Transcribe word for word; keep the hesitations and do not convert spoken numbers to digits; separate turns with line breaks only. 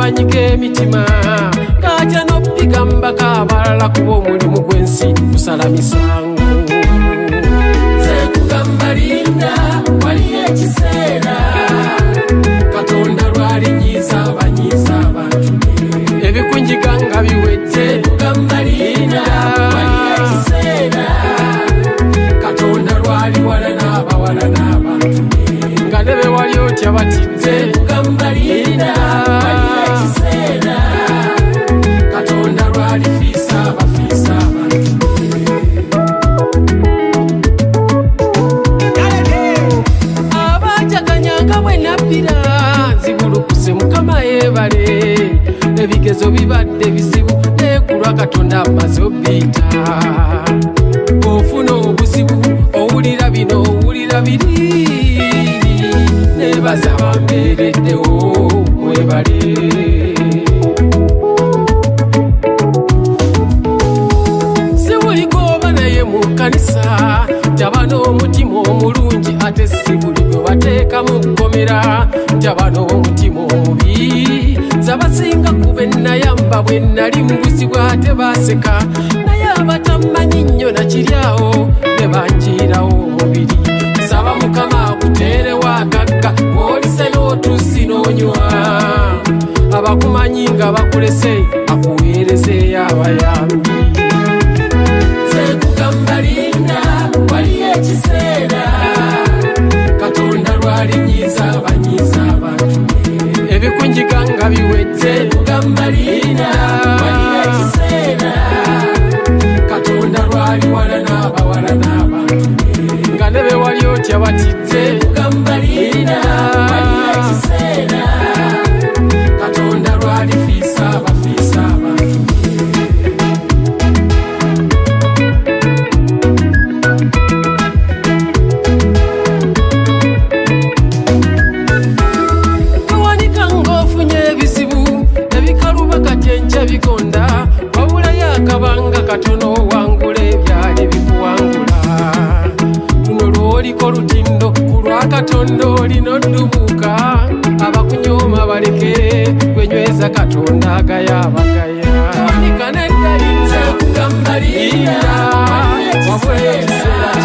banyike emitima kaja n'obigamba kabalala kuba omulimu gw'ensi kusala misango. Nze kugamba linda waliyo ekiseera Katonda lwalinyiza abanyiza abantu be ebikunjiga nga biwedde. Kugamba linda waliyo ekiseera Katonda lwali wala n'abawala n'abantu be nga ne be wali otya batidde. Kugamba linda waliyo ekiseera Katonda lwali fiisa abafiisa abantu abajaganyanga bwe nabbira nzibulukuse Mukama yeebale ebigezo bibadde bizibu nekulwa Katonda amaze obbiita. Ofuna obuzibu owulira bino owulira biri nebaza bambeereddewo mwebale. Sibuliko oba naye mu kkanisa njaba n'omutima omulungi ate sibuliko bateeka mu kkomera njaba n'omutima omubi. Zabasinga kube nayamba bwe nali mbuzibwa ate baseka naye abatamanyi nnyo nakiryawo ne banjiirawo omubiri. Saba Mukama akuteerewo akagga olise n'otusi n'onywa abakumanyi nga bakulese akuweerezeeyo abayambi. Nze kugamba linda waliyo ekiseera Katonda lwalinyiza abanyiza abantu be ebikunjiga nga biwedde. Kugamba linda waliyo ekiseera Katonda lwali wala n'abawala n'abantu be nga ne be wali otya batidde. Kugamba linda waliyo ekiseera Katonda lwali fiisa abafiisa abantu be. Kawanika ng'ofunye ebizibu ebikaluba kati enkya bigonda wabulayo akabanga katono wangula ebyali bikuwangula. Luno lw'oliko lutindo ku lwa Katonda olina oddubuka abakunyooma baleke gwenyweza Katonda agaya abagaya. Kawanika nedda linda kugamba linda wabulayo ekiseera